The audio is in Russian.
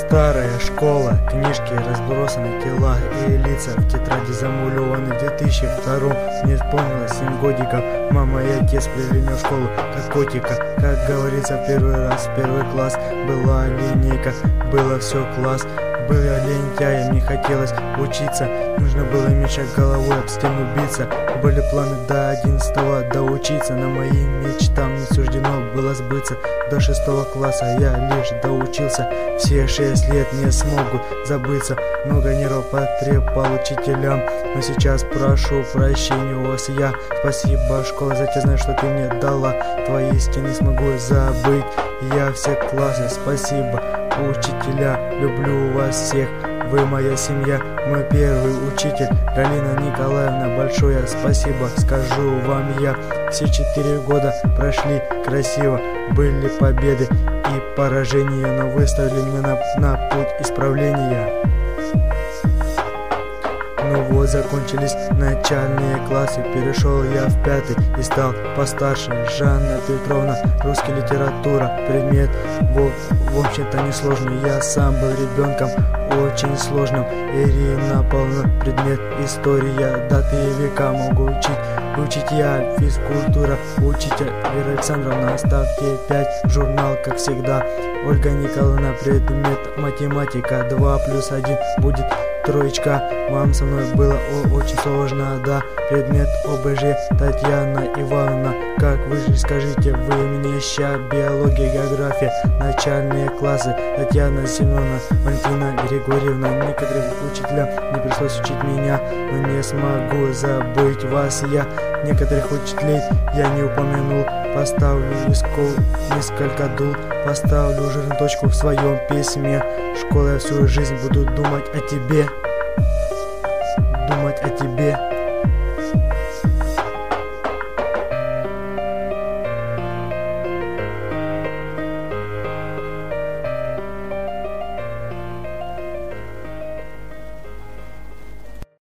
Старая школа, книжки, разбросаны тела и лица. В тетради замулеваны в 2002. Мне исполнилось 7 годиков. Мама и отец привели меня в школу как котика. Как говорится, в первый раз, в первый класс. Была линейка, было все класс. Был я лентяем, не хотелось учиться. Нужно было мешать головой об стену биться. Были планы до 11-го доучиться, но моим мечтам не суждено было сбыться. До 6 класса я лишь доучился. Все 6 лет не смогут забыться. Много нервов потребовал учителям, но сейчас прошу прощения у вас я. Спасибо, школа, за те знания, что ты мне дала. Твои стены смогу забыть я все классы. Спасибо, учителя, люблю вас всех. Вы моя семья, мой первый учитель. Галина Николаевна, большое спасибо скажу вам я. Все 4 года прошли красиво. Были победы и поражения, но выставили меня на путь исправления. Ну вот, закончились начальные классы. Перешел я в 5 и стал постарше. Жанна Петровна, русская литература. Предмет, в общем-то, несложный. Я сам был ребенком очень сложным. Ирина Павловна, предмет история. Даты и века могу учить. Учить я, физкультура, учитель Вера Александровна, ставьте 5, журнал, как всегда. Ольга Николаевна, предмет математика, 2 плюс 1 будет троечка. Вам со мной было очень сложно, да. Предмет ОБЖ, Татьяна Ивановна, как вы же скажите, вы мне ща. Биология, география, начальные классы, Татьяна Семеновна, Валентина Григорьевна. Некоторым учителям не пришлось учить меня, но не смогу забыть вас я. Некоторых учителей я не упомянул. Поставлю несколько дул, поставлю жирную точку в своем письме. Школа, я всю жизнь буду думать о тебе. Думать о тебе.